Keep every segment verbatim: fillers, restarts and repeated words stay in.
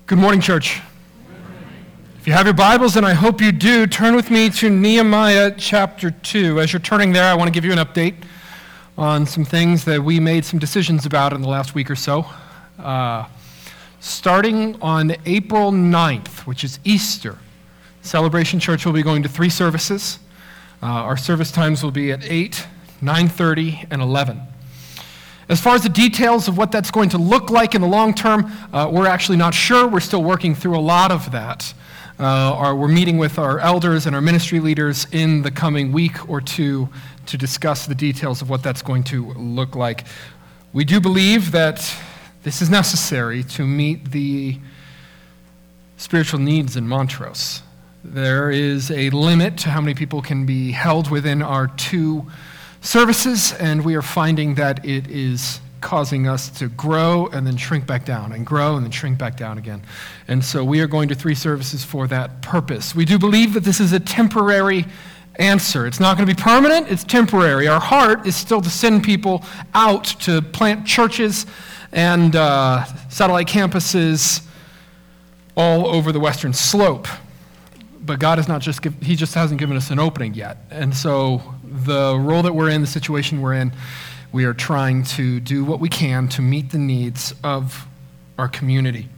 Good morning, church. If you have your Bibles, and I hope you do, turn with me to Nehemiah chapter two. As you're turning there, I want to give you an update on some things that we made some decisions about in the last week or so. Uh, starting on April ninth, which is Easter, Celebration Church will be going to three services. Uh, our service times will be at eight, nine thirty, and eleven. As far as the details of what that's going to look like in the long term, uh, we're actually not sure. We're still working through a lot of that. Uh, our, we're meeting with our elders and our ministry leaders in the coming week or two to discuss the details of what that's going to look like. We do believe that this is necessary to meet the spiritual needs in Montrose. There is a limit to how many people can be held within our two services, and we are finding that it is causing us to grow and then shrink back down, and grow and then shrink back down again. And so we are going to three services for that purpose. We do believe that this is a temporary answer. It's not going to be permanent, it's temporary. Our heart is still to send people out to plant churches and uh, satellite campuses all over the Western Slope. But God has not just give, he just hasn't given us an opening yet. And so the role that we're in, the situation we're in, we are trying to do what we can to meet the needs of our community.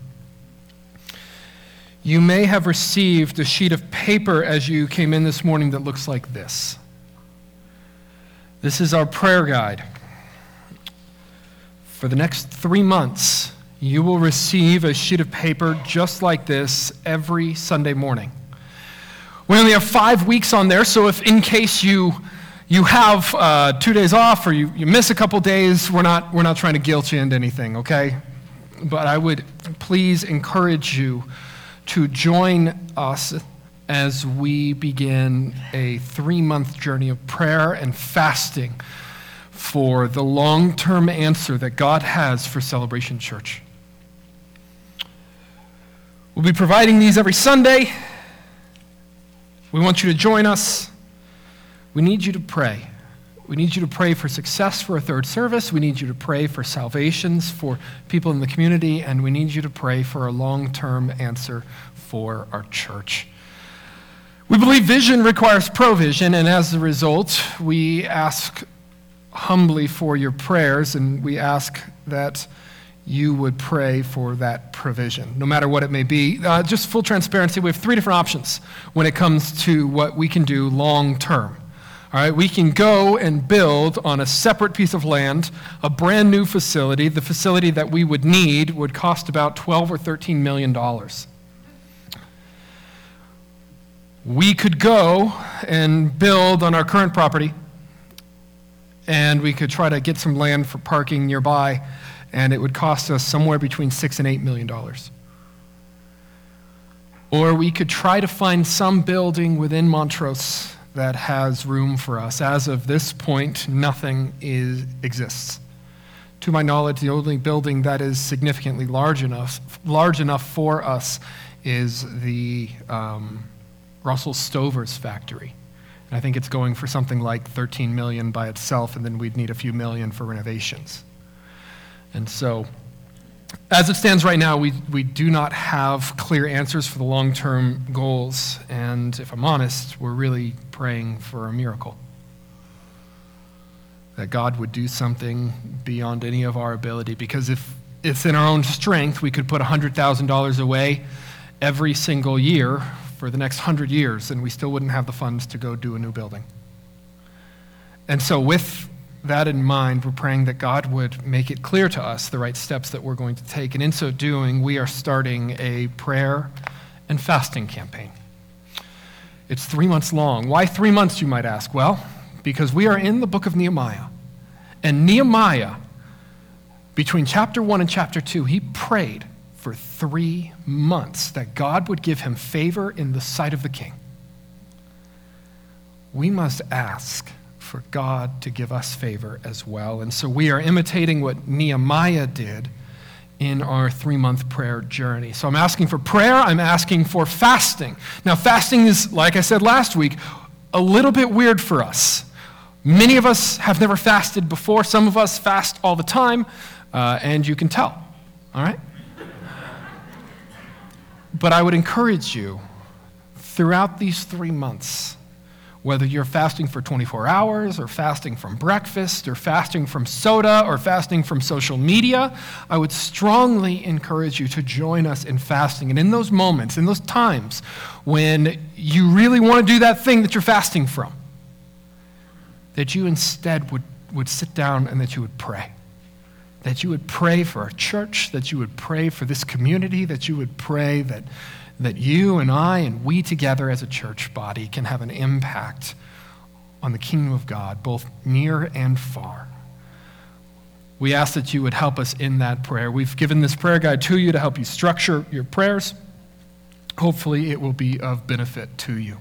You may have received a sheet of paper as you came in this morning that looks like this. This is our prayer guide. For the next three months, you will receive a sheet of paper just like this every Sunday morning. We only have five weeks on there, so if in case you you have uh, two days off or you, you miss a couple days, we're not we're not trying to guilt you into anything, okay? But I would please encourage you to join us as we begin a three-month journey of prayer and fasting for the long-term answer that God has for Celebration Church. We'll be providing these every Sunday. We want you to join us. We need you to pray. We need you to pray for success for a third service. We need you to pray for salvations for people in the community. And we need you to pray for a long-term answer for our church. We believe vision requires provision. And as a result, we ask humbly for your prayers. And we ask that you would pray for that provision, no matter what it may be. Uh, just full transparency, we have three different options when it comes to what we can do long term. All right, we can go and build on a separate piece of land, a brand new facility. The facility that we would need would cost about twelve or thirteen million dollars. We could go and build on our current property, and we could try to get some land for parking nearby, and it would cost us somewhere between six and eight million dollars. Or we could try to find some building within Montrose that has room for us. As of this point, nothing is, exists. To my knowledge, the only building that is significantly large enough, large enough for us is the um, Russell Stover's factory. And I think it's going for something like thirteen million dollars by itself, and then we'd need a few million for renovations. And so, as it stands right now, we, we do not have clear answers for the long-term goals. And if I'm honest, we're really praying for a miracle. That God would do something beyond any of our ability. Because if it's in our own strength, we could put one hundred thousand dollars away every single year for the next one hundred years, and we still wouldn't have the funds to go do a new building. And so with that in mind, we're praying that God would make it clear to us the right steps that we're going to take. And in so doing, we are starting a prayer and fasting campaign. It's three months long. Why three months, you might ask? Well, because we are in the book of Nehemiah. And Nehemiah, between chapter one and chapter two, he prayed for three months that God would give him favor in the sight of the king. We must ask for God to give us favor as well. And so we are imitating what Nehemiah did in our three-month prayer journey. So I'm asking for prayer, I'm asking for fasting. Now fasting is, like I said last week, a little bit weird for us. Many of us have never fasted before. Some of us fast all the time, uh, and you can tell, all right? But I would encourage you throughout these three months, whether you're fasting for twenty-four hours or fasting from breakfast or fasting from soda or fasting from social media, I would strongly encourage you to join us in fasting. And in those moments, in those times when you really want to do that thing that you're fasting from, that you instead would, would sit down and that you would pray. That you would pray for our church, that you would pray for this community, that you would pray that, that you and I and we together as a church body can have an impact on the kingdom of God, both near and far. We ask that you would help us in that prayer. We've given this prayer guide to you to help you structure your prayers. Hopefully it will be of benefit to you.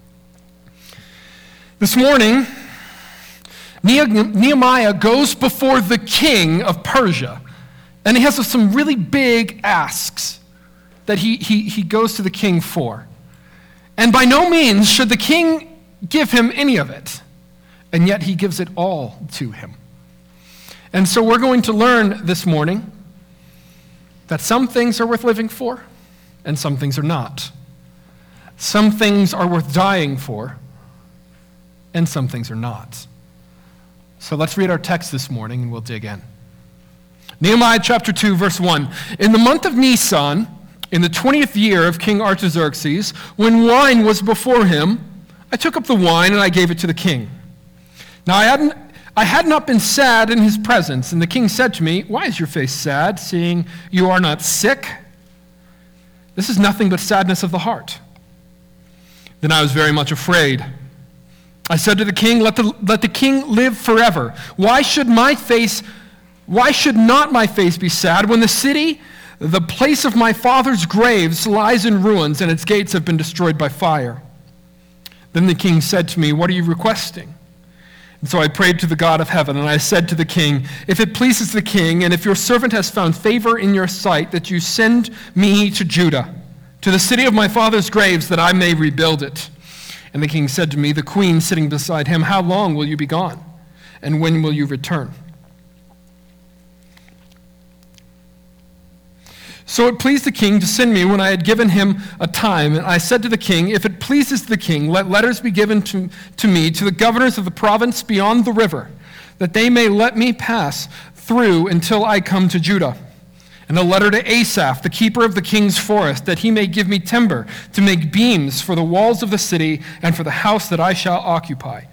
This morning, Nehemiah goes before the king of Persia, and he has some really big asks that he, he, he goes to the king for. And by no means should the king give him any of it, and yet he gives it all to him. And so we're going to learn this morning that some things are worth living for, and some things are not. Some things are worth dying for, and some things are not. So let's read our text this morning and we'll dig in. Nehemiah chapter two, verse one. In the month of Nisan, in the twentieth year of King Artaxerxes, when wine was before him, I took up the wine and I gave it to the king. Now I hadn't, I had not been sad in his presence, and the king said to me, "Why is your face sad, seeing you are not sick? This is nothing but sadness of the heart." Then I was very much afraid. I said to the king, let the, let the king live forever. Why should my face, why should not my face be sad when the city, the place of my father's graves, lies in ruins and its gates have been destroyed by fire? Then the king said to me, "What are you requesting?" And so I prayed to the God of heaven, and I said to the king, "If it pleases the king, and if your servant has found favor in your sight, that you send me to Judah, to the city of my father's graves, that I may rebuild it." And the king said to me, the queen sitting beside him, "How long will you be gone? And when will you return?" So it pleased the king to send me when I had given him a time. And I said to the king, "If it pleases the king, let letters be given to, to me, to the governors of the province beyond the river, that they may let me pass through until I come to Judah. And a letter to Asaph, the keeper of the king's forest, that he may give me timber to make beams for the walls of the city and for the house that I shall occupy."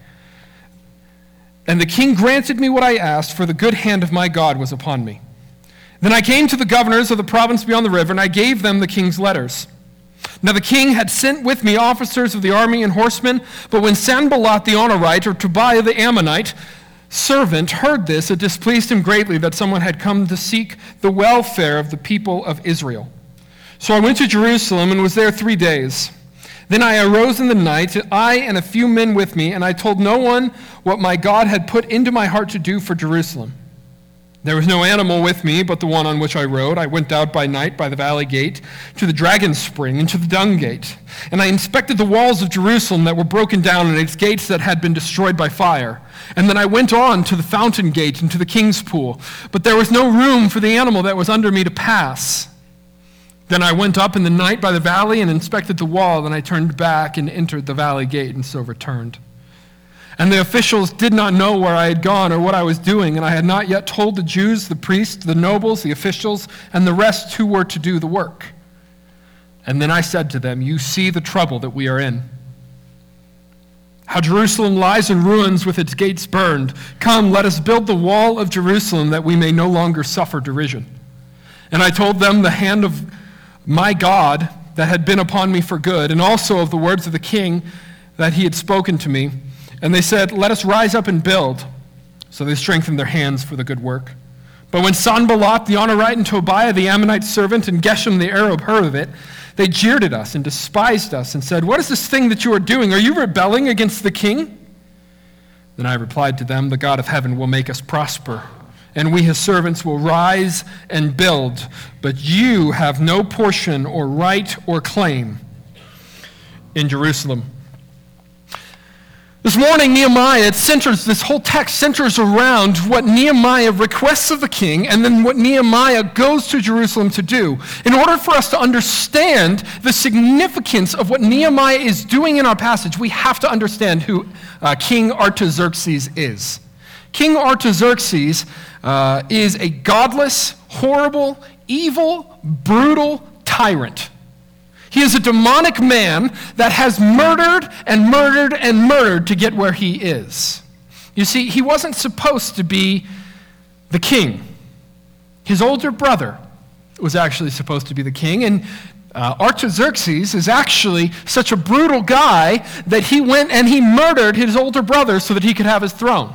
And the king granted me what I asked, for the good hand of my God was upon me. Then I came to the governors of the province beyond the river, and I gave them the king's letters. Now the king had sent with me officers of the army and horsemen, but when Sanballat the Honorite, or Tobiah the Ammonite, servant, heard this, it displeased him greatly that someone had come to seek the welfare of the people of Israel. So I went to Jerusalem and was there three days. Then I arose in the night, I and a few men with me, and I told no one what my God had put into my heart to do for Jerusalem. There was no animal with me but the one on which I rode. I went out by night by the valley gate to the dragon spring and to the dung gate. And I inspected the walls of Jerusalem that were broken down and its gates that had been destroyed by fire. And then I went on to the fountain gate and to the king's pool. But there was no room for the animal that was under me to pass. Then I went up in the night by the valley and inspected the wall. Then I turned back and entered the valley gate and so returned. And the officials did not know where I had gone or what I was doing, and I had not yet told the Jews, the priests, the nobles, the officials, and the rest who were to do the work. And then I said to them, "You see the trouble that we are in. How Jerusalem lies in ruins with its gates burned. Come, let us build the wall of Jerusalem that we may no longer suffer derision." And I told them the hand of my God that had been upon me for good, and also of the words of the king that he had spoken to me. And they said, "Let us rise up and build." So they strengthened their hands for the good work. But when Sanballat the Honorite and Tobiah the Ammonite servant and Geshem the Arab heard of it, they jeered at us and despised us and said, "What is this thing that you are doing? Are you rebelling against the king?" Then I replied to them, "The God of heaven will make us prosper, and we his servants will rise and build. But you have no portion or right or claim in Jerusalem." This morning, Nehemiah, it centers, this whole text centers around what Nehemiah requests of the king and then what Nehemiah goes to Jerusalem to do. In order for us to understand the significance of what Nehemiah is doing in our passage, we have to understand who uh, King Artaxerxes is. King Artaxerxes uh, is a godless, horrible, evil, brutal tyrant. He is a demonic man that has murdered and murdered and murdered to get where he is. You see, he wasn't supposed to be the king. His older brother was actually supposed to be the king, and uh, Artaxerxes is actually such a brutal guy that he went and he murdered his older brother so that he could have his throne.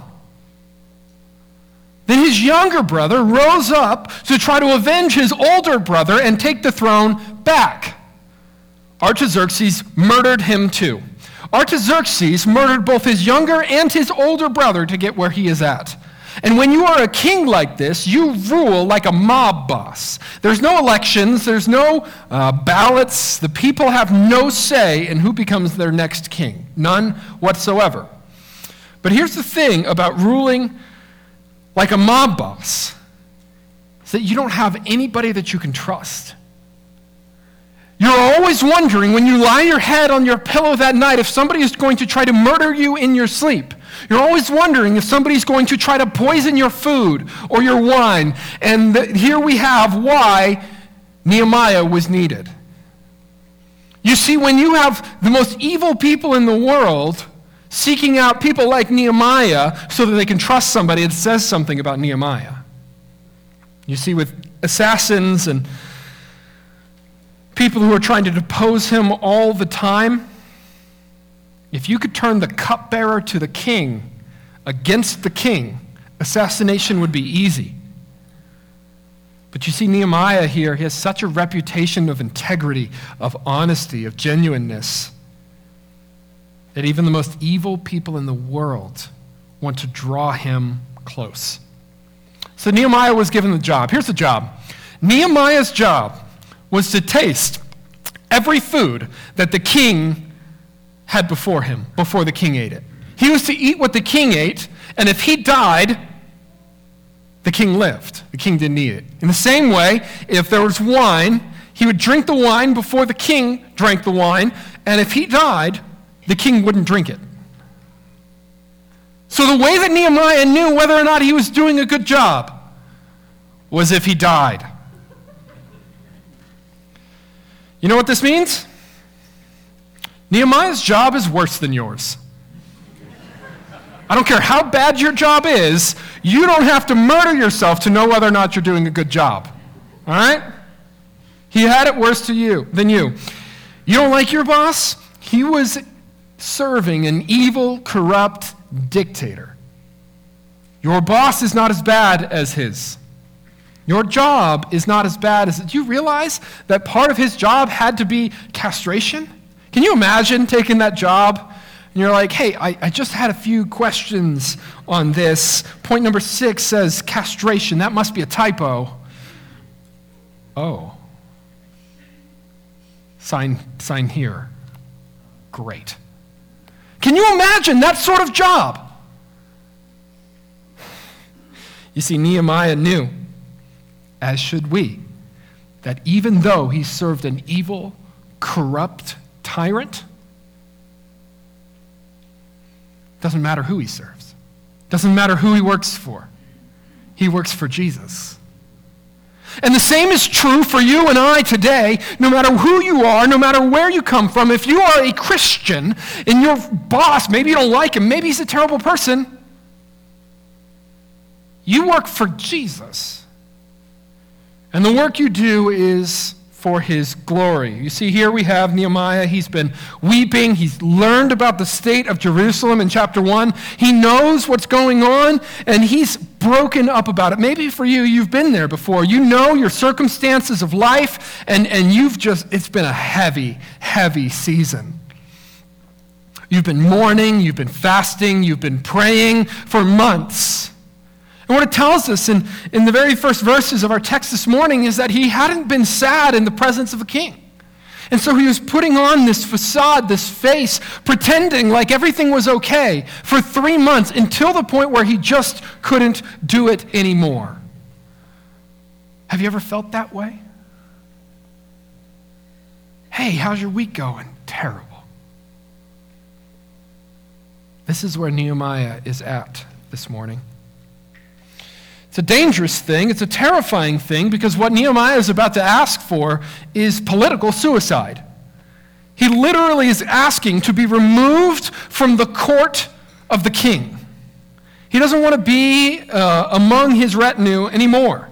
Then his younger brother rose up to try to avenge his older brother and take the throne back. Artaxerxes murdered him too. Artaxerxes murdered both his younger and his older brother to get where he is at. And when you are a king like this, you rule like a mob boss. There's no elections, there's no uh, ballots. The people have no say in who becomes their next king. None whatsoever. But here's the thing about ruling like a mob boss, is that you don't have anybody that you can trust. You're always wondering when you lie your head on your pillow that night if somebody is going to try to murder you in your sleep. You're always wondering if somebody's going to try to poison your food or your wine. And the, here we have why Nehemiah was needed. You see, when you have the most evil people in the world seeking out people like Nehemiah so that they can trust somebody, it says something about Nehemiah. You see, with assassins and people who are trying to depose him all the time, if you could turn the cupbearer to the king against the king, assassination would be easy. But you see, Nehemiah here, he has such a reputation of integrity, of honesty, of genuineness, that even the most evil people in the world want to draw him close. So Nehemiah was given the job. Here's the job. Nehemiah's job was to taste every food that the king had before him, before the king ate it. He was to eat what the king ate, and if he died, the king lived. The king didn't eat it. In the same way, if there was wine, he would drink the wine before the king drank the wine, and if he died, the king wouldn't drink it. So the way that Nehemiah knew whether or not he was doing a good job was if he died. You know what this means? Nehemiah's job is worse than yours. I don't care how bad your job is, you don't have to murder yourself to know whether or not you're doing a good job. All right? He had it worse to you than you. You don't like your boss? He was serving an evil, corrupt dictator. Your boss is not as bad as his. Your job is not as bad as... Do you realize that part of his job had to be castration? Can you imagine taking that job and you're like, hey, I, I just had a few questions on this. Point number six says castration. That must be a typo. Oh. Sign, sign here. Great. Can you imagine that sort of job? You see, Nehemiah knew, as should we, that even though he served an evil, corrupt tyrant, doesn't matter who he serves. Doesn't matter who he works for. He works for Jesus. And the same is true for you and I today, no matter who you are, no matter where you come from. If you are a Christian and your boss, maybe you don't like him, maybe he's a terrible person, you work for Jesus. And the work you do is for his glory. You see, here we have Nehemiah. He's been weeping. He's learned about the state of Jerusalem in chapter one. He knows what's going on, and he's broken up about it. Maybe for you, you've been there before. You know your circumstances of life, and, and you've just, it's been a heavy, heavy season. You've been mourning, you've been fasting, you've been praying for months. And what it tells us in, in the very first verses of our text this morning is that he hadn't been sad in the presence of a king. And so he was putting on this facade, this face, pretending like everything was okay for three months until the point where he just couldn't do it anymore. Have you ever felt that way? Hey, how's your week going? Terrible. This is where Nehemiah is at this morning. It's a dangerous thing. It's a terrifying thing because what Nehemiah is about to ask for is political suicide. He literally is asking to be removed from the court of the king. He doesn't want to be uh, among his retinue anymore.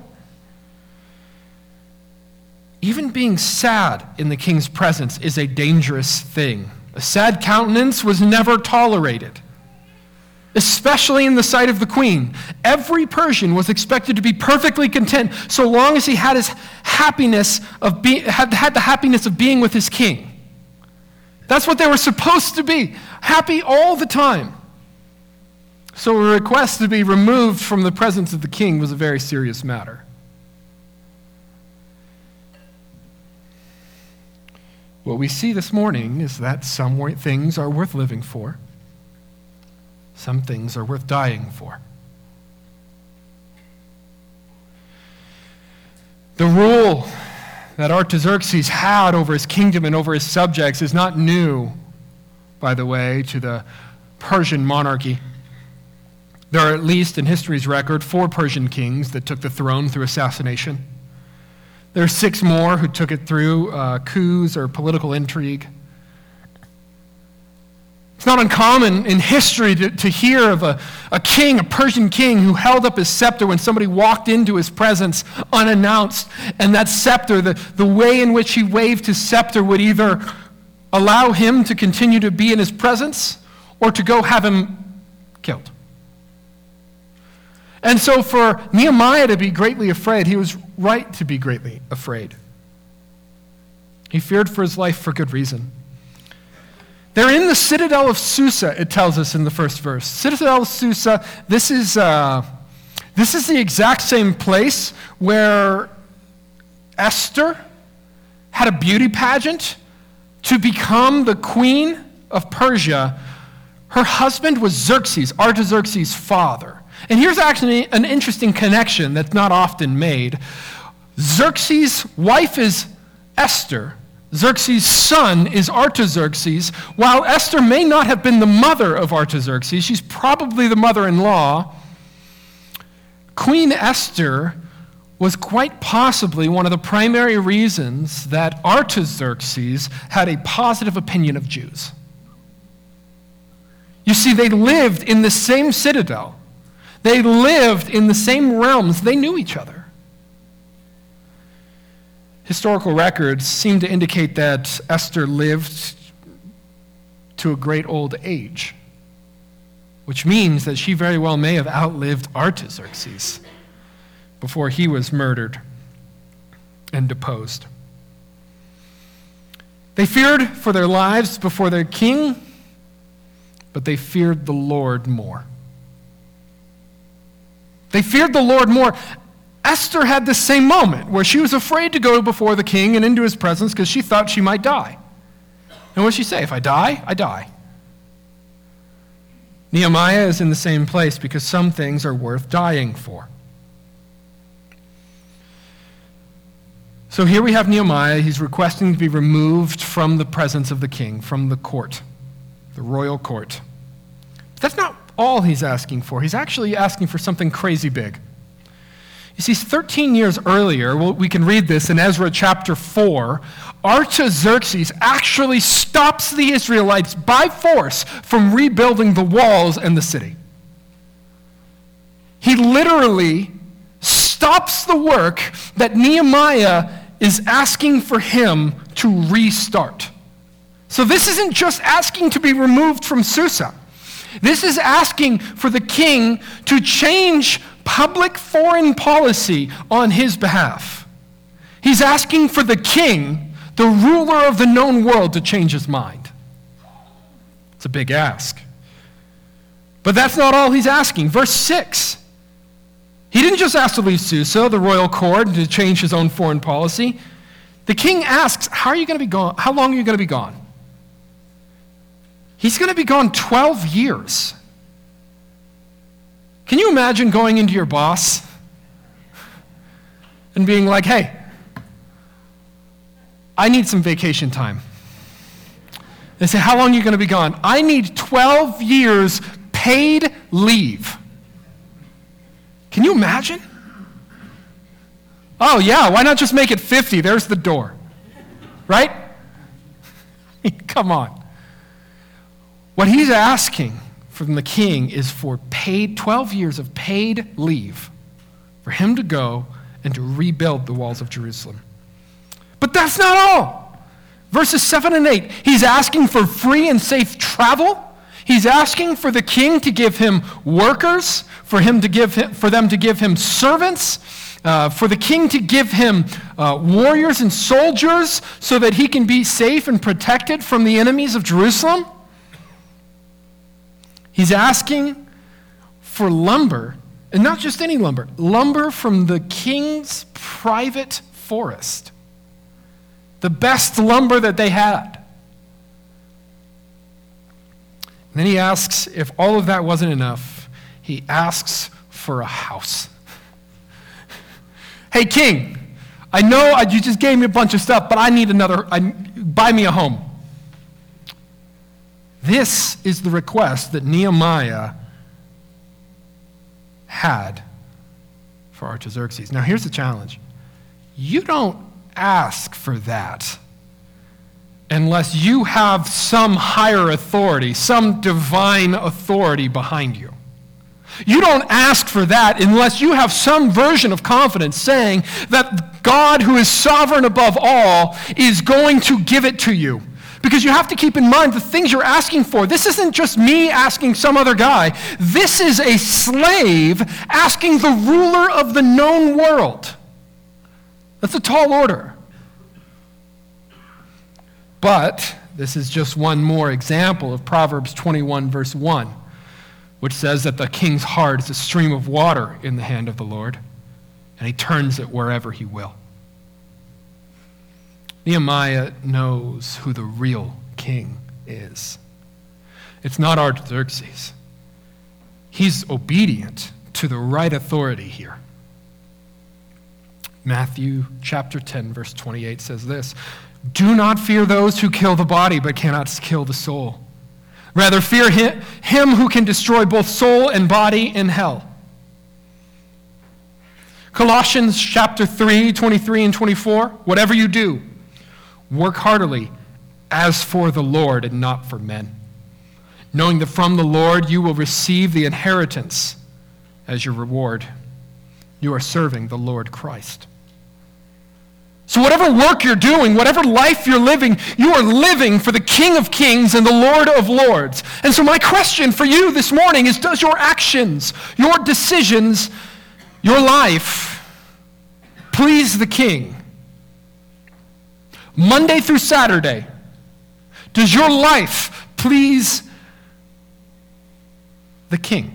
Even being sad in the king's presence is a dangerous thing. A sad countenance was never tolerated, especially in the sight of the queen. Every Persian was expected to be perfectly content so long as he had his happiness of be, had, had the happiness of being with his king. That's what they were supposed to be, happy all the time. So a request to be removed from the presence of the king was a very serious matter. What we see this morning is that some things are worth living for. Some things are worth dying for. The rule that Artaxerxes had over his kingdom and over his subjects is not new, by the way, to the Persian monarchy. There are at least, in history's record, four Persian kings that took the throne through assassination. There are six more who took it through uh, coups or political intrigue. It's not uncommon in history to, to hear of a, a king, a Persian king, who held up his scepter when somebody walked into his presence unannounced. And that scepter, the, the way in which he waved his scepter would either allow him to continue to be in his presence or to go have him killed. And so for Nehemiah to be greatly afraid, he was right to be greatly afraid. He feared for his life for good reason. They're in the citadel of Susa, it tells us in the first verse. Citadel of Susa, this is, uh, this is the exact same place where Esther had a beauty pageant to become the queen of Persia. Her husband was Xerxes, Artaxerxes' father. And here's actually an interesting connection that's not often made. Xerxes' wife is Esther. Xerxes' son is Artaxerxes. While Esther may not have been the mother of Artaxerxes, she's probably the mother-in-law. Queen Esther was quite possibly one of the primary reasons that Artaxerxes had a positive opinion of Jews. You see, they lived in the same citadel. They lived in the same realms. They knew each other. Historical records seem to indicate that Esther lived to a great old age, which means that she very well may have outlived Artaxerxes before he was murdered and deposed. They feared for their lives before their king, but they feared the Lord more. They feared the Lord more. Esther had this same moment where she was afraid to go before the king and into his presence because she thought she might die. And what did she say? If I die, I die. Nehemiah is in the same place because some things are worth dying for. So here we have Nehemiah. He's requesting to be removed from the presence of the king, from the court, the royal court. But that's not all he's asking for. He's actually asking for something crazy big. You see, thirteen years earlier, well, we can read this in Ezra chapter four, Artaxerxes actually stops the Israelites by force from rebuilding the walls and the city. He literally stops the work that Nehemiah is asking for him to restart. So this isn't just asking to be removed from Susa. This is asking for the king to change public foreign policy on his behalf. He's asking for the king, the ruler of the known world, to change his mind. It's a big ask. But that's not all he's asking. Verse six. He didn't just ask to leave Susa, the royal court, to change his own foreign policy. The king asks, how are you going to be gone? How long are you going to be gone? He's going to be gone twelve years. Can you imagine going into your boss and being like, hey, I need some vacation time. They say, how long are you going to be gone? I need twelve years paid leave. Can you imagine? Oh, yeah, why not just make it fifty? There's the door. Right? I mean, come on. What he's asking from the king is for paid twelve years of paid leave for him to go and to rebuild the walls of Jerusalem. But that's not all. Verses seven and eight, he's asking for free and safe travel. He's asking for the king to give him workers, for him to give him, for them to give him servants, uh, for the king to give him uh, warriors and soldiers so that he can be safe and protected from the enemies of Jerusalem. He's asking for lumber, and not just any lumber, lumber from the king's private forest. The best lumber that they had. And then he asks, if all of that wasn't enough, he asks for a house. Hey, king, I know you just gave me a bunch of stuff, but I need another, I, buy me a home. This is the request that Nehemiah had for Artaxerxes. Now, here's the challenge. You don't ask for that unless you have some higher authority, some divine authority behind you. You don't ask for that unless you have some version of confidence saying that God, who is sovereign above all, is going to give it to you. Because you have to keep in mind the things you're asking for. This isn't just me asking some other guy. This is a slave asking the ruler of the known world. That's a tall order. But this is just one more example of Proverbs twenty-one, verse one, which says that the king's heart is a stream of water in the hand of the Lord, and he turns it wherever he will. Nehemiah knows who the real king is. It's not Artaxerxes. He's obedient to the right authority here. Matthew chapter ten, verse twenty-eight says this, "Do not fear those who kill the body but cannot kill the soul. Rather fear him, him who can destroy both soul and body in hell." Colossians chapter three, twenty-three and twenty-four, "Whatever you do, work heartily as for the Lord and not for men, knowing that from the Lord you will receive the inheritance as your reward. You are serving the Lord Christ." So whatever work you're doing, whatever life you're living, you are living for the King of Kings and the Lord of Lords. And so my question for you this morning is, does your actions, your decisions, your life please the King? Monday through Saturday, does your life please the King?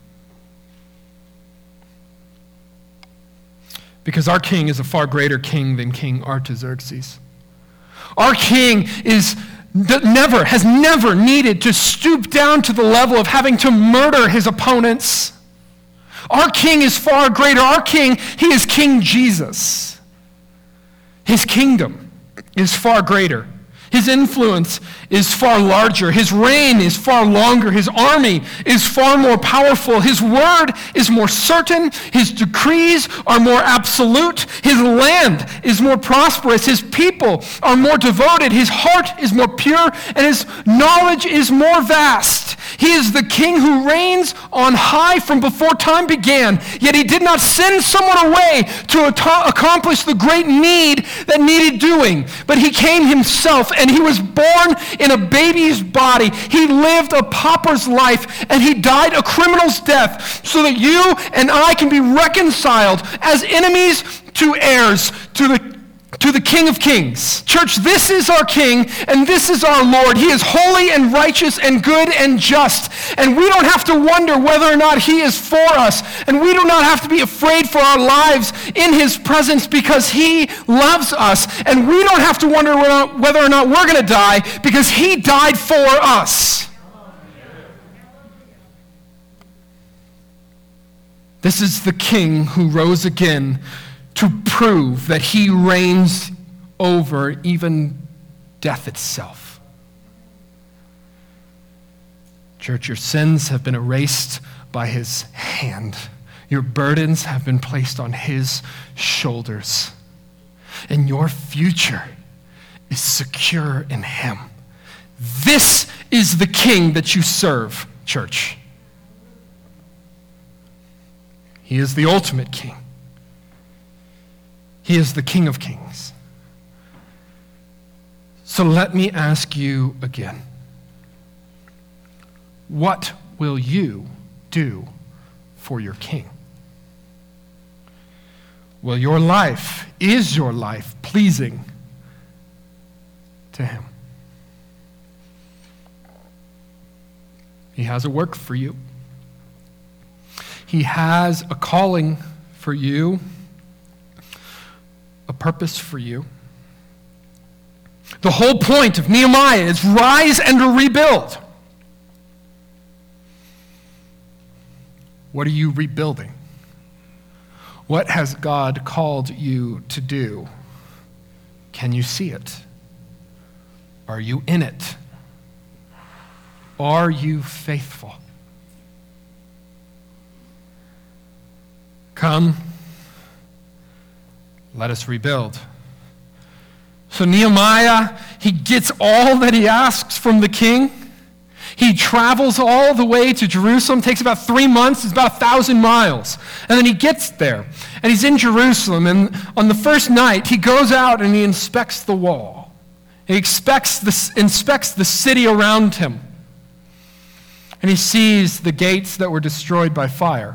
Because our king is a far greater king than King Artaxerxes. Our king is never, has never needed to stoop down to the level of having to murder his opponents. Our king is far greater. Our king, he is King Jesus. His kingdom is far greater. His influence is far larger. His reign is far longer. His army is far more powerful. His word is more certain. His decrees are more absolute. His land is more prosperous. His people are more devoted. His heart is more pure, and his knowledge is more vast. He is the king who reigns on high from before time began, yet he did not send someone away to at- accomplish the great need that needed doing, but he came himself, and he was born in a baby's body. He lived a pauper's life, and he died a criminal's death so that you and I can be reconciled as enemies to heirs to the to the King of Kings. Church, this is our King, and this is our Lord. He is holy and righteous and good and just, and we don't have to wonder whether or not he is for us, and we do not have to be afraid for our lives in his presence because he loves us, and we don't have to wonder whether or not we're going to die because he died for us. This is the King who rose again to prove that he reigns over even death itself. Church, your sins have been erased by his hand. Your burdens have been placed on his shoulders. And your future is secure in him. This is the King that you serve, church. He is the ultimate King. He is the King of Kings. So let me ask you again. What will you do for your King? Will your life, is your life pleasing to him? He has a work for you. He has a calling for you, a purpose for you. The whole point of Nehemiah is rise and rebuild. What are you rebuilding? What has God called you to do? Can you see it? Are you in it? Are you faithful? Come, let us rebuild. So Nehemiah, he gets all that he asks from the king. He travels all the way to Jerusalem. Takes about three months. It's about a thousand miles. And then he gets there, and he's in Jerusalem. And on the first night, he goes out and he inspects the wall. He inspects the, inspects the city around him. And he sees the gates that were destroyed by fire.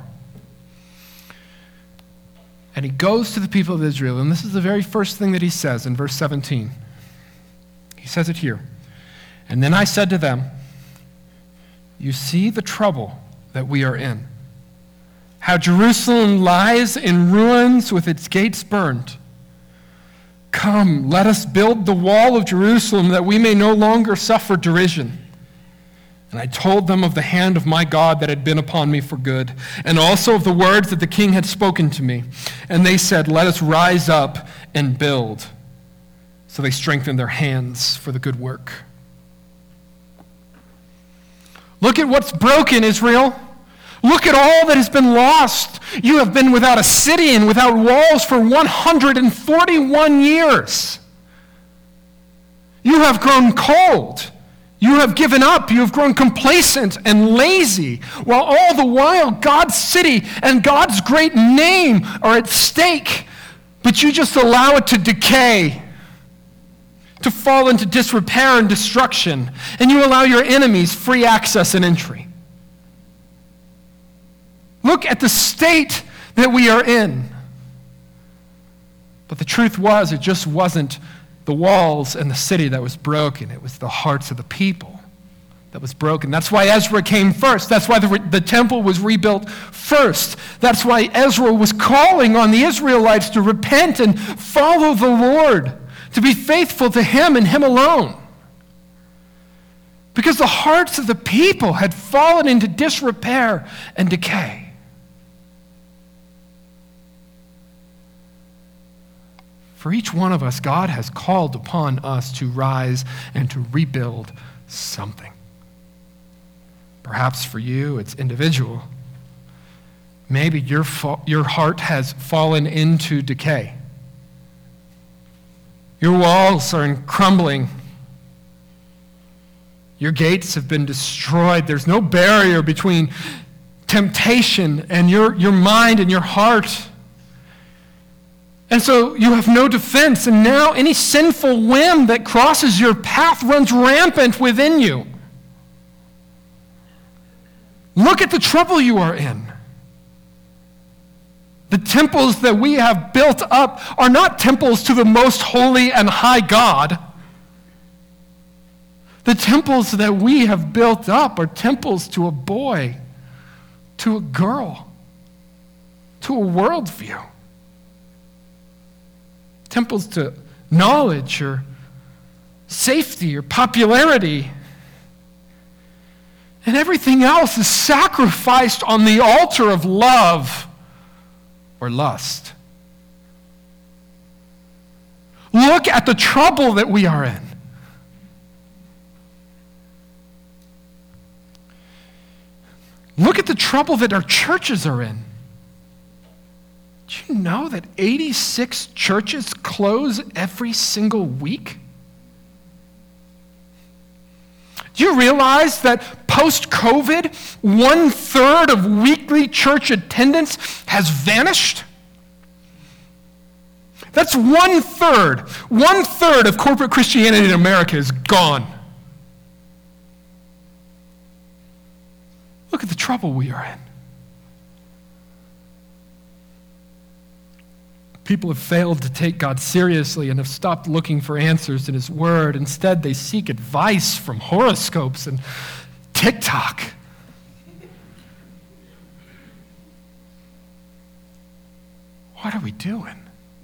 And he goes to the people of Israel, and this is the very first thing that he says in verse seventeen. He says it here. And then I said to them, you see the trouble that we are in, how Jerusalem lies in ruins with its gates burned. Come, let us build the wall of Jerusalem that we may no longer suffer derision. And I told them of the hand of my God that had been upon me for good, and also of the words that the king had spoken to me. And they said, let us rise up and build. So they strengthened their hands for the good work. Look at what's broken, Israel. Look at all that has been lost. You have been without a city and without walls for one hundred forty-one years. You have grown cold. You have given up. You have grown complacent and lazy, while all the while God's city and God's great name are at stake. But you just allow it to decay, to fall into disrepair and destruction, and you allow your enemies free access and entry. Look at the state that we are in. But the truth was, it just wasn't the walls and the city that was broken. It was the hearts of the people that was broken. That's why Ezra came first. That's why the, re- the temple was rebuilt first. That's why Ezra was calling on the Israelites to repent and follow the Lord, to be faithful to him and him alone. Because the hearts of the people had fallen into disrepair and decay. For each one of us, God has called upon us to rise and to rebuild something. Perhaps for you, it's individual. Maybe your, fa- your heart has fallen into decay. Your walls are crumbling. Your gates have been destroyed. There's no barrier between temptation and your, your mind and your heart. And so you have no defense, and now any sinful whim that crosses your path runs rampant within you. Look at the trouble you are in. The The temples that we have built up are not temples to the most holy and high God. The temples that we have built up are temples to a boy, to a girl, to a worldview. Temples to knowledge or safety or popularity. And everything else is sacrificed on the altar of love or lust. Look at the trouble that we are in. Look at the trouble that our churches are in. Do you know that eighty-six churches close every single week? Do you realize that post-COVID, one-third of weekly church attendance has vanished? That's one-third. One-third of corporate Christianity in America is gone. Look at the trouble we are in. People have failed to take God seriously and have stopped looking for answers in His Word. Instead, they seek advice from horoscopes and TikTok. What are we doing?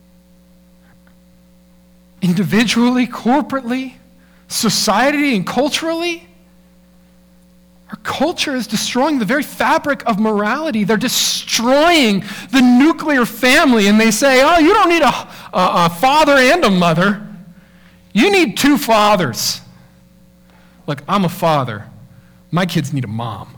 Individually, corporately, society, and culturally? Our culture is destroying the very fabric of morality. They're destroying the nuclear family, and they say, oh, you don't need a, a, a father and a mother. You need two fathers. Look, I'm a father. My kids need a mom.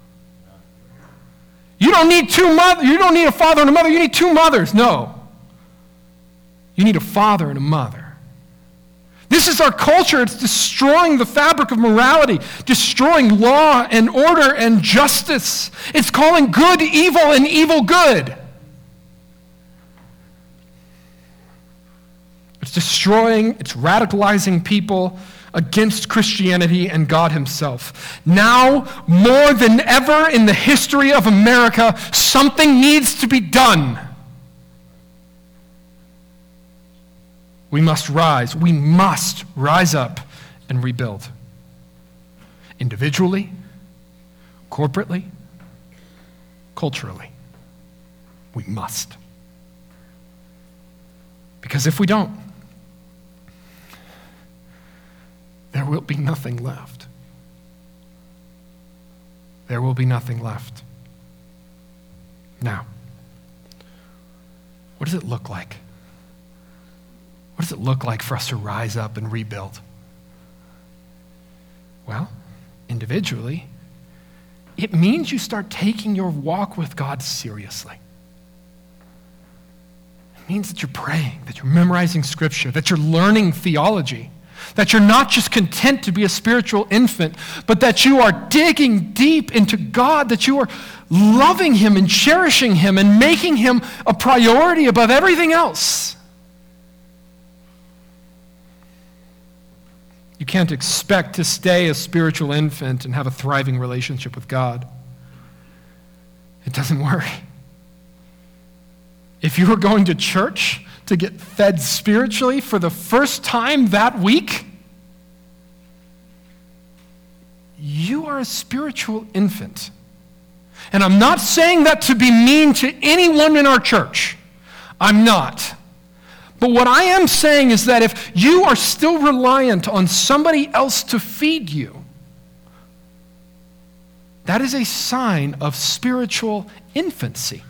You don't need two mothers. You don't need a father and a mother. You need two mothers. No. You need a father and a mother. This is our culture. It's destroying the fabric of morality, destroying law and order and justice. It's calling good evil and evil good. It's destroying, it's radicalizing people against Christianity and God Himself. Now, more than ever in the history of America, something needs to be done. We must rise. We must rise up and rebuild. Individually, corporately, culturally. We must. Because if we don't, there will be nothing left. There will be nothing left. Now, what does it look like? What does it look like for us to rise up and rebuild? Well, individually, it means you start taking your walk with God seriously. It means that you're praying, that you're memorizing Scripture, that you're learning theology, that you're not just content to be a spiritual infant, but that you are digging deep into God, that you are loving Him and cherishing Him and making Him a priority above everything else. You can't expect to stay a spiritual infant and have a thriving relationship with God. It doesn't work. If you are going to church to get fed spiritually for the first time that week, you are a spiritual infant. And I'm not saying that to be mean to anyone in our church. I'm not. But what I am saying is that if you are still reliant on somebody else to feed you, that is a sign of spiritual infancy.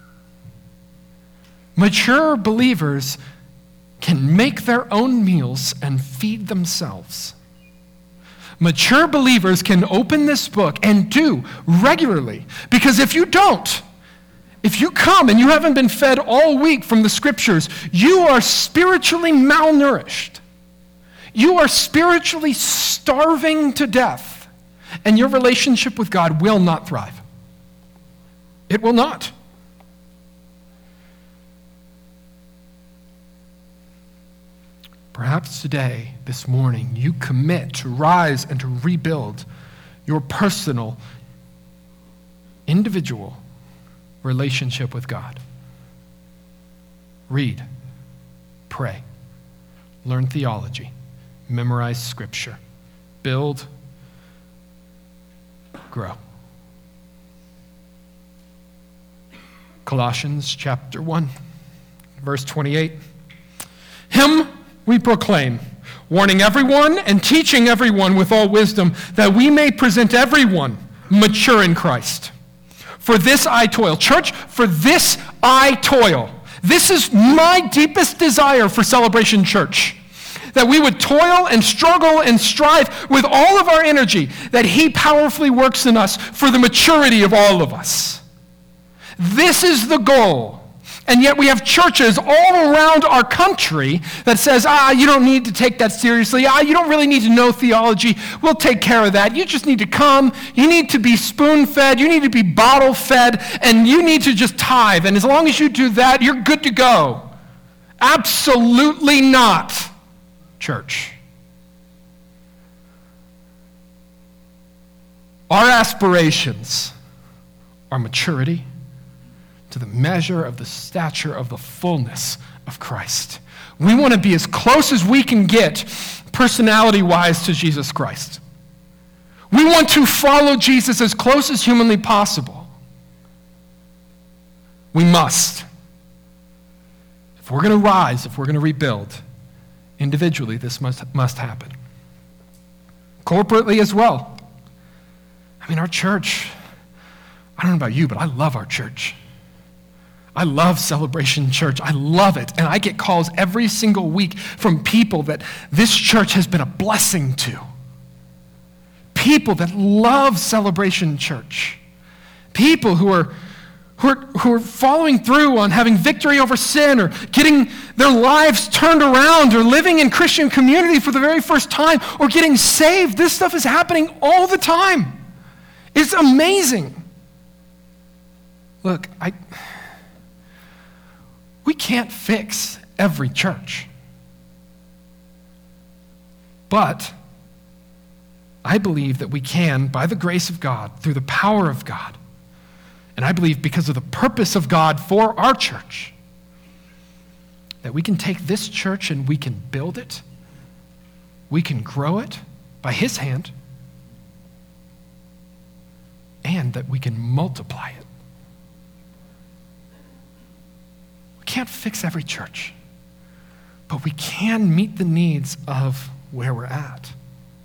Mature believers can make their own meals and feed themselves. Mature believers can open this book and do regularly, because if you don't, if you come and you haven't been fed all week from the Scriptures, you are spiritually malnourished. You are spiritually starving to death, and your relationship with God will not thrive. It will not. Perhaps today, this morning, you commit to rise and to rebuild your personal, individual relationship with God. read, pray, learn theology, memorize scripture, build, grow. Colossians chapter one, verse twenty-eight. Him we proclaim, warning everyone and teaching everyone with all wisdom, that we may present everyone mature in Christ. For this I toil. Church, for this I toil. This is my deepest desire for Celebration Church. That we would toil and struggle and strive with all of our energy, that he powerfully works in us for the maturity of all of us. This is the goal. And yet we have churches all around our country that says, ah, you don't need to take that seriously. Ah, you don't really need to know theology. We'll take care of that. You just need to come. You need to be spoon-fed. You need to be bottle-fed. And you need to just tithe. And as long as you do that, you're good to go. Absolutely not, church. Our aspirations are maturity to the measure of the stature of the fullness of Christ. We want to be as close as we can get personality-wise to Jesus Christ. We want to follow Jesus as close as humanly possible. We must. If we're going to rise, if we're going to rebuild, individually, this must, must happen. Corporately as well. I mean, our church, I don't know about you, but I love our church. I love Celebration Church. I love it. And I get calls every single week from people that this church has been a blessing to. People that love Celebration Church. People who are, who are, who are following through on having victory over sin or getting their lives turned around or living in Christian community for the very first time or getting saved. This stuff is happening all the time. It's amazing. Look, I... We can't fix every church. But I believe that we can, by the grace of God, through the power of God, and I believe because of the purpose of God for our church, that we can take this church and we can build it, we can grow it by his hand, and that we can multiply it. Can't fix every church, but we can meet the needs of where we're at.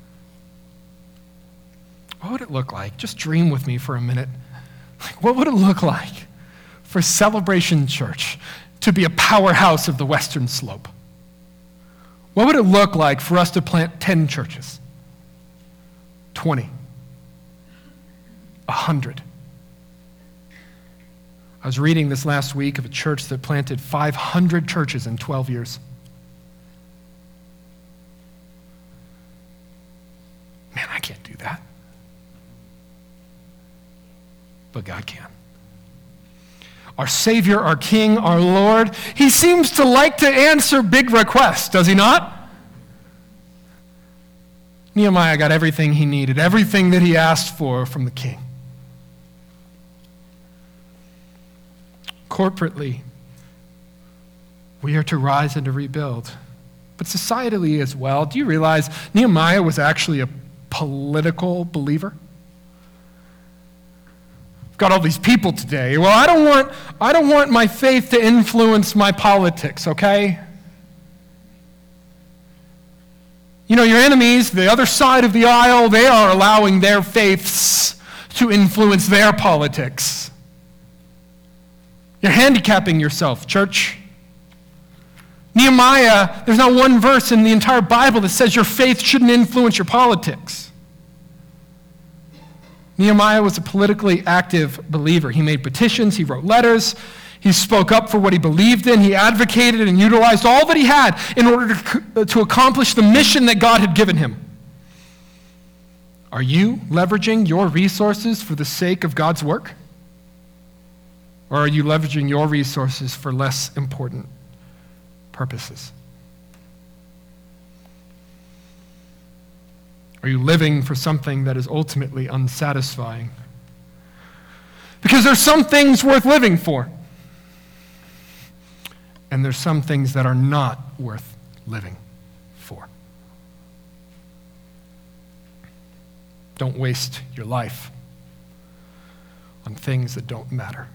What would it look like? Just dream with me for a minute. Like, what would it look like for Celebration Church to be a powerhouse of the Western Slope? What would it look like for us to plant ten churches? twenty? one hundred? I was reading this last week of a church that planted five hundred churches in twelve years. Man, I can't do that. But God can. Our Savior, our King, our Lord, he seems to like to answer big requests, does he not? Nehemiah got everything he needed, everything that he asked for from the king. Corporately, we are to rise and to rebuild. But societally as well, do you realize Nehemiah was actually a political believer? We've got all these people today. Well, I don't want, I don't want my faith to influence my politics, okay? You know, your enemies, the other side of the aisle, they are allowing their faiths to influence their politics. You're handicapping yourself, church. Nehemiah, there's not one verse in the entire Bible that says your faith shouldn't influence your politics. Nehemiah was a politically active believer. He made petitions, he wrote letters, he spoke up for what he believed in, he advocated and utilized all that he had in order to, to accomplish the mission that God had given him. Are you leveraging your resources for the sake of God's work? Or are you leveraging your resources for less important purposes? Are you living for something that is ultimately unsatisfying? Because there's some things worth living for. and there's some things that are not worth living for. Don't waste your life on things that don't matter.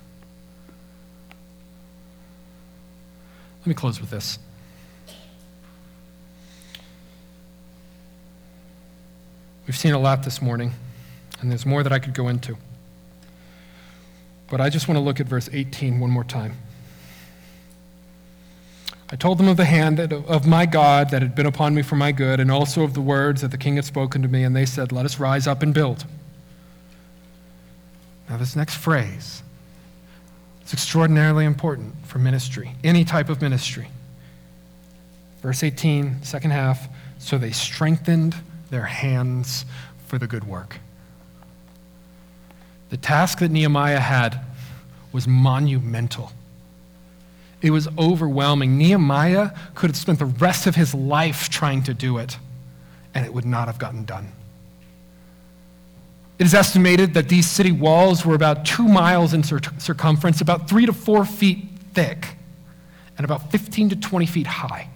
Let me close with this. We've seen a lot this morning, and there's more that I could go into. But I just want to look at verse eighteen one more time. I told them of the hand that, of my God that had been upon me for my good, and also of the words that the king had spoken to me, and they said, let us rise up and build. Now this next phrase is extraordinarily important for ministry, any type of ministry. Verse eighteen, second half, so they strengthened their hands for the good work. The task that Nehemiah had was monumental. It was overwhelming. Nehemiah could have spent the rest of his life trying to do it, and it would not have gotten done. It is estimated that these city walls were about two miles in cir- circumference, about three to four feet thick, and about fifteen to twenty feet high.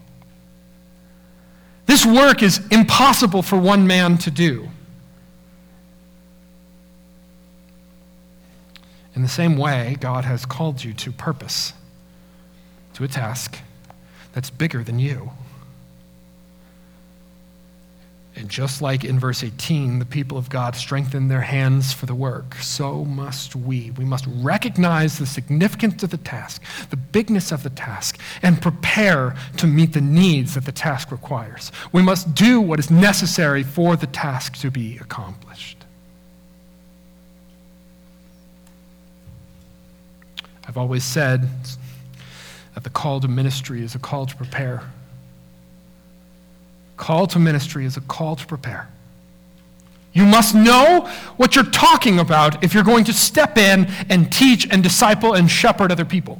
This work is impossible for one man to do. In the same way, God has called you to purpose, to a task that's bigger than you. And just like in verse eighteen, the people of God strengthen their hands for the work, so must we. We must recognize the significance of the task, the bigness of the task, and prepare to meet the needs that the task requires. We must do what is necessary for the task to be accomplished. I've always said that the call to ministry is a call to prepare. Call to ministry is a call to prepare. You must know what you're talking about if you're going to step in and teach and disciple and shepherd other people.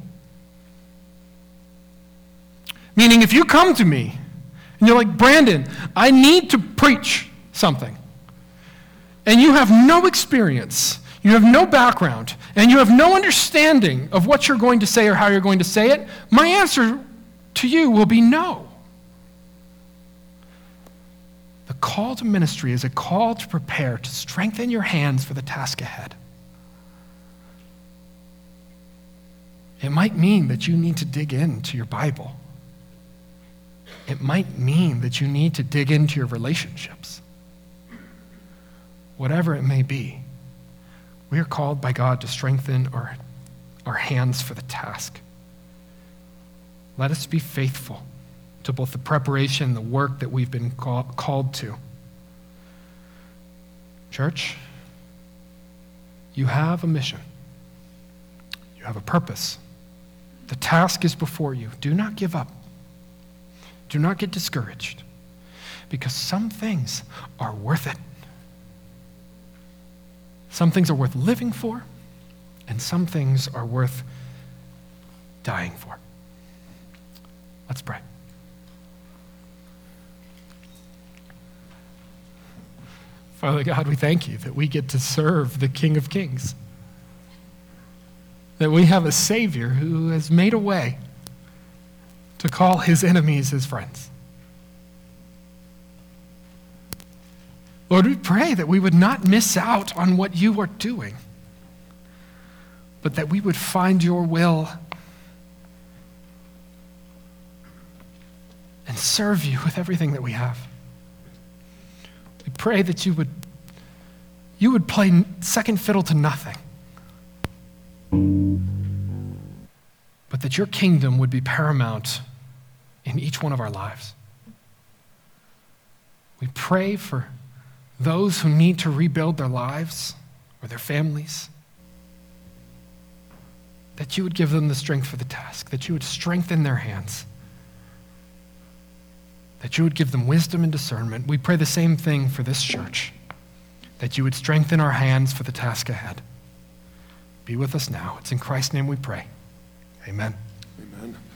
Meaning, if you come to me and you're like, Brandon, I need to preach something, and you have no experience, you have no background, and you have no understanding of what you're going to say or how you're going to say it, my answer to you will be no. The call to ministry is a call to prepare, to strengthen your hands for the task ahead. It might mean that you need to dig into your Bible. It might mean that you need to dig into your relationships. Whatever it may be, we are called by God to strengthen our, our hands for the task. Let us be faithful to both the preparation and the work that we've been call, called to. Church, you have a mission. You have a purpose. The task is before you. Do not give up. Do not get discouraged, because some things are worth it. Some things are worth living for, and some things are worth dying for. Let's pray. Father God, we thank you that we get to serve the King of Kings, that we have a Savior who has made a way to call his enemies his friends. Lord, we pray that we would not miss out on what you are doing, but that we would find your will and serve you with everything that we have. We pray that you would, you would play second fiddle to nothing, but that your kingdom would be paramount in each one of our lives. We pray for those who need to rebuild their lives or their families, that you would give them the strength for the task, that you would strengthen their hands, that you would give them wisdom and discernment. We pray the same thing for this church, that you would strengthen our hands for the task ahead. Be with us now. It's in Christ's name we pray. Amen. Amen.